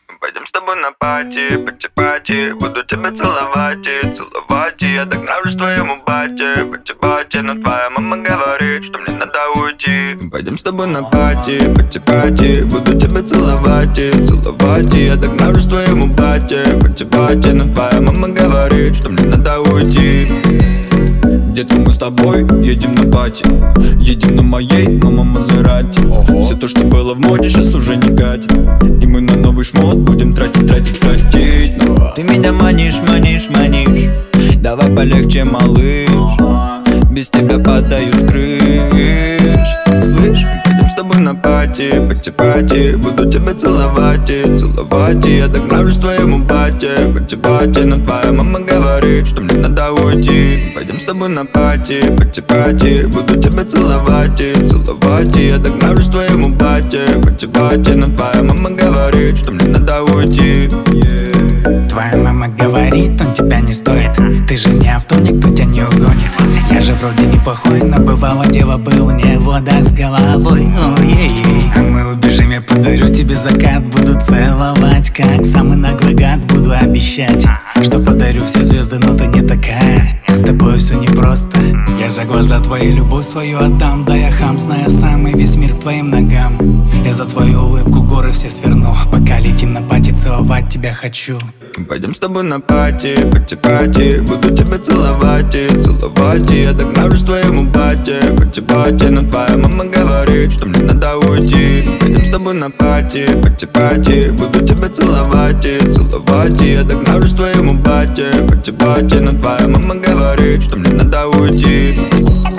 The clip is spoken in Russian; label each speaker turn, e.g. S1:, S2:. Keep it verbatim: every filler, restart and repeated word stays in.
S1: Пойдем с тобой на пати, пати-пати. Буду тебя целовать и целовать. И я так нравлюсь твоему бате, пати-пати. Но твоя мама говорит, что мне надо уйти. Пойдем с тобой на пати, пати-пати. Буду тебя целовать и целовать. И я так нравлюсь твоему бате, пати-пати. Но твоя мама говорит, что мне надо уйти. Детка, мы с тобой едем на пати. Едем на моей, мама Мазерати. Все то, что было в моде, сейчас уже не катит. И мы на новый шмот будем тратить, тратить, тратить. Но ты меня манишь, манишь, манишь. Давай полегче, малыш. Без тебя падаю с крыш. Слышь, пойдем с тобой на пати, пати-пати. Буду тебя целовать и целовать. И я так нравлюсь твоему бате, пати-пати. Но твоя мама говорит, что мне надо уйти. Пойдем с тобой на пати, пати-пати. Буду тебя целовать и целовать. И я так нравлюсь твоему бате, пати-пати. Но твоя мама говорит, что мне надо уйти. yeah.
S2: Твоя мама говорит, он тебя не стоит. Ты же не авто, никто тебя не угонит. Я же вроде неплохой, но бывало дело был не в водах с головой. Ой-ей-ей. А мы убежим, я подарю тебе закат. Буду целовать, как самый наглый гад. Буду обещать, что подарю все звезды, но ты не такая. С тобой все непросто. Я за глаза твои любовь свою отдам. Да я хам, знаю самый весь мир к твоим ногам. Я за твою улыбку горы все сверну. Пока летим на пати, целовать тебя хочу.
S1: Пойдем с тобой на пати, пати-пати. Буду тебя целовать и целовать. И я так нравлюсь твоему бате, пати-пати. Но твоя мама говорит, что мне надо уйти. Пойдем с тобой на пати, пати-пати. Буду тебя целовать и целовать. И я так нравлюсь твоему бате, пати-пати. Но твоя мама говорит, что мне надо уйти.